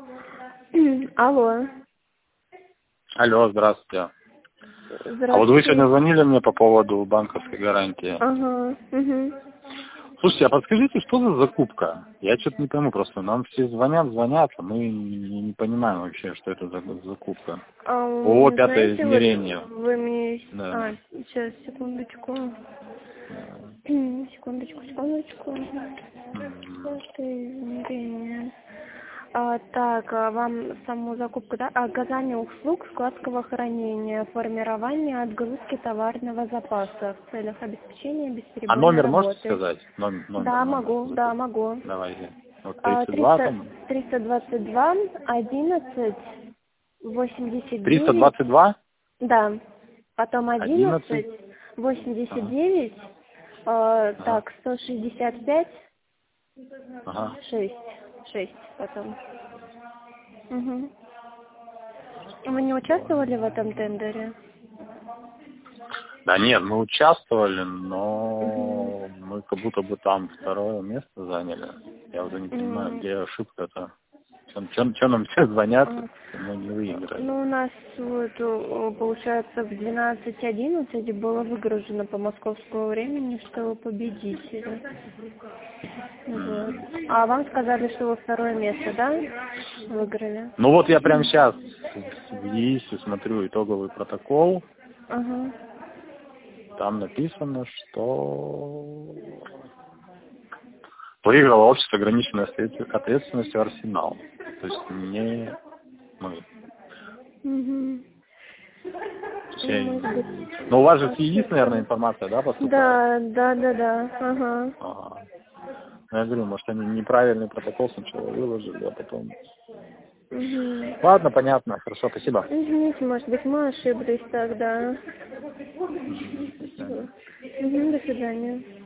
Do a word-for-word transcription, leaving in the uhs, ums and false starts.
Алло. Алло, здравствуйте. Здравствуйте. А вот вы сегодня звонили мне по поводу банковской гарантии. Ага. Угу. Слушайте, а подскажите, что за закупка? Я что-то не пойму просто. Нам все звонят, звонят, а мы не, не понимаем вообще, что это за закупка. А, О, пятое знаете, измерение. вот вы мне... Да. А, сейчас, секундочку. Да. Секундочку, секундочку. М. Пятое измерение. А, так, а вам саму закупку, да? Оказание услуг складского хранения, формирование отгрузки товарного запаса в целях обеспечения А бесперебойной номер можете работы. сказать? Номер, номер, Да, номер. могу, да, могу. Давайте. Вот А, тридцать два триста, там. триста двадцать два, одиннадцать, восемьдесят триста девять, двадцать два? да, потом одиннадцать. одиннадцать, восемьдесят Ага. девять, э, Ага. так, сто шестьдесят пять, Ага. шесть, шесть потом. Угу. Вы не участвовали в этом тендере? Да нет, мы участвовали, Угу. но мы как будто бы там второе место заняли. Я уже не понимаю, где ошибка-то. Что нам все звонят, мы не выиграли. Ну, у нас вот, о, получается, в двенадцать одиннадцать было выгружено по московскому времени, что вы победители. Вот. А вам сказали, что вы второе место, да, выиграли? Ну вот я прямо сейчас в ЕИСе смотрю итоговый протокол. Ага. Там написано, что выиграло общество ограниченной ответственностью «Арсенал». То есть не мы. Угу. Я... Но у вас же с ЕИС, наверное, информация, да, поступает? Да, да, да, да. Ага. Ага. Ну, я говорю, может, они неправильный протокол сначала выложили, а потом... Угу. Ладно, понятно. Хорошо, спасибо. Извините, может быть, мы ошиблись тогда. Угу. До свидания. Угу, до свидания.